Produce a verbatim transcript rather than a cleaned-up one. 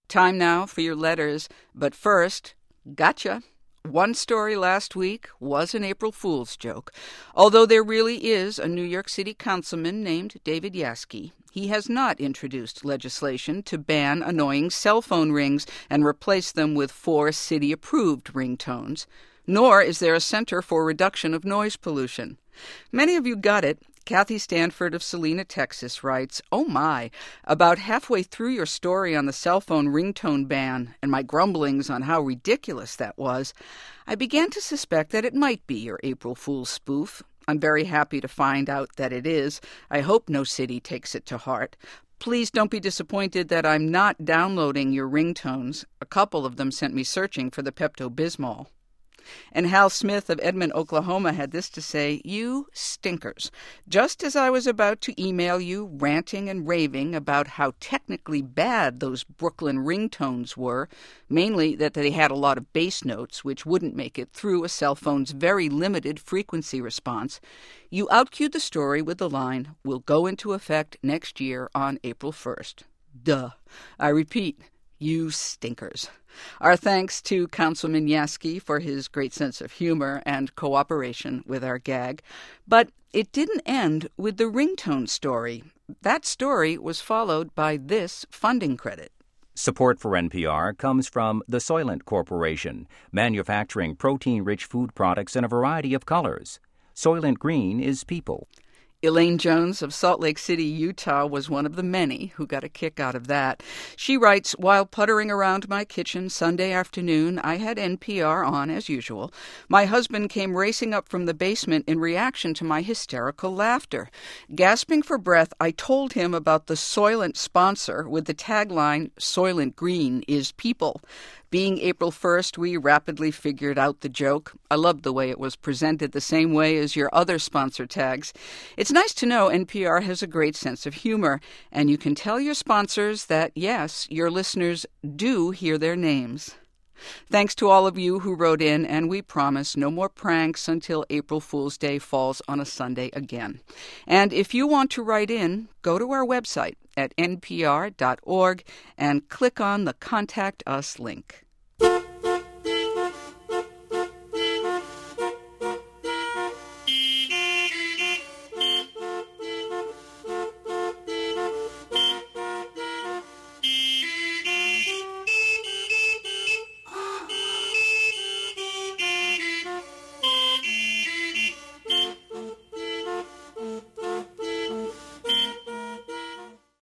Time now for your letters, but first, gotcha. One story last week was an April Fool's joke. Although there really is a New York City councilman named David Yaskey, he has not introduced legislation to ban annoying cell phone rings and replace them with four city-approved ringtones. Nor is there a Center for Reduction of Noise Pollution. Many of you got it. Kathy Stanford of Salina, Texas writes, "Oh my, about halfway through your story on the cell phone ringtone ban and my grumblings on how ridiculous that was, I began to suspect that it might be your April Fool's spoof. I'm very happy to find out that it is. I hope no city takes it to heart. Please don't be disappointed that I'm not downloading your ringtones. A couple of them sent me searching for the Pepto-Bismol." And Hal Smith of Edmond, Oklahoma had this to say, "You stinkers. Just as I was about to email you ranting and raving about how technically bad those Brooklyn ringtones were, mainly that they had a lot of bass notes which wouldn't make it through a cell phone's very limited frequency response, you outcued the story with the line, 'Will go into effect next year on April first. Duh. I repeat, you stinkers. Our thanks to Councilman Yaskey for his great sense of humor and cooperation with our gag. But it didn't end with the ringtone story. That story was followed by this funding credit. Support for N P R comes from the Soylent Corporation, manufacturing protein-rich food products in a variety of colors. Soylent Green is people. Elaine Jones of Salt Lake City, Utah, was one of the many who got a kick out of that. She writes, "While puttering around my kitchen Sunday afternoon, I had N P R on as usual. My husband came racing up from the basement in reaction to my hysterical laughter. Gasping for breath, I told him about the Soylent sponsor with the tagline, 'Soylent Green is people.' Being April first, we rapidly figured out the joke. I loved the way it was presented the same way as your other sponsor tags. It's nice to know N P R has a great sense of humor, and you can tell your sponsors that, yes, your listeners do hear their names." Thanks to all of you who wrote in, and we promise no more pranks until April Fool's Day falls on a Sunday again. And if you want to write in, go to our website at n p r dot org and click on the Contact Us link.